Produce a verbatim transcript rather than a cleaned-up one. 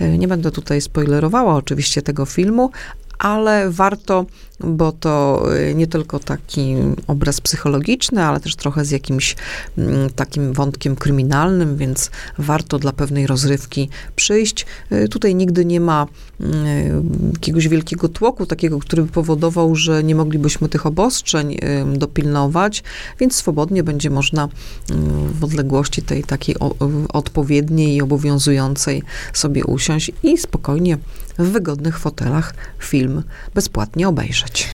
Nie będę tutaj spoilerowała oczywiście tego filmu, ale warto, bo to nie tylko taki obraz psychologiczny, ale też trochę z jakimś m, takim wątkiem kryminalnym, więc warto dla pewnej rozrywki przyjść. Tutaj nigdy nie ma m, jakiegoś wielkiego tłoku, takiego, który by powodował, że nie moglibyśmy tych obostrzeń m, dopilnować, więc swobodnie będzie można m, w odległości tej takiej o, odpowiedniej i obowiązującej sobie usiąść i spokojnie w wygodnych fotelach film bezpłatnie obejrzeć.